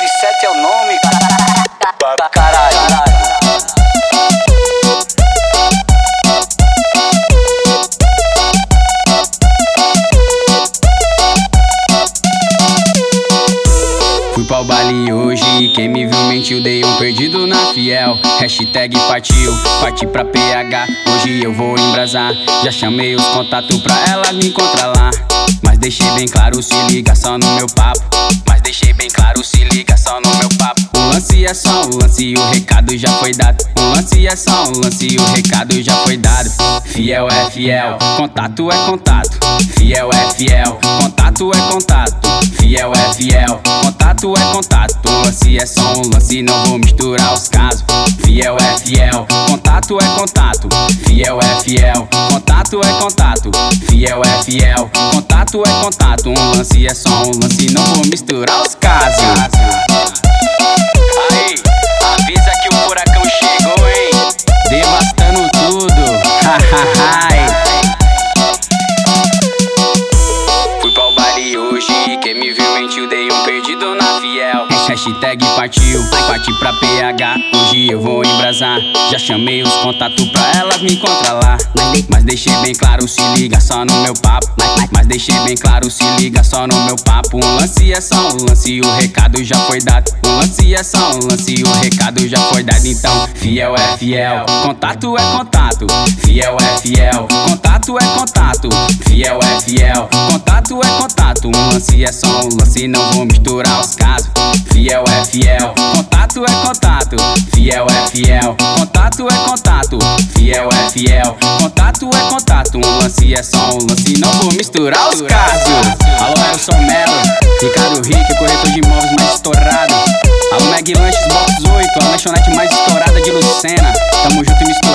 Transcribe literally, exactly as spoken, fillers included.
sete é o nome, caralho. Caralho. Fui pra o baile hoje, quem me viu mentiu, dei um perdido na fiel. Hashtag partiu, parti pra P H, hoje eu vou embrasar. Já chamei os contatos pra elas me encontrar lá. Mas deixei bem claro, se liga só no meu papo. Mas deixei bem claro, se liga só no meu papo. O lance é só um lance e o recado já foi dado. O lance é só um lance e o recado já foi dado. Fiel é fiel, contato é contato. Fiel é fiel, contato é contato. Fiel é fiel, contato é contato. O lance é só um lance, não vou misturar os casos. Fiel é fiel, contato é contato. Fiel é fiel, contato é contato. Fiel é fiel, contato é contato. Um lance é só um lance, não vou misturar os casos. Aí, avisa que o furacão chegou, hein? Devastando tudo. Fui pra o baile hoje, quem me viu mentiu, dei um perdido na fiel. Hashtag partiu, parti pra P H, hoje eu vou embrasar. Já chamei os contatos pra elas me encontrar lá. Mas deixei bem claro, se liga só no meu papo. Mas deixei bem claro, se liga só no meu papo. Um lance é só um lance e o recado já foi dado. Um lance é só um lance e o recado já foi dado. Então, fiel é fiel, contato é contato. Fiel é fiel, contato é contato. Fiel é fiel, contato é contato. Um lance é só um lance, não vou misturar os casos. Fiel é fiel, contato é contato. Fiel é fiel, contato é contato. Fiel é fiel, contato é contato. Um lance é só um lance, não vou misturar os casos. Alô, Nelson Melo, Ricardo Rick, corretor de imóveis mais estourado. Alô, Meg Lanches Box oito, a lanchonete mais estourada de Lucena. Tamo junto e misturado.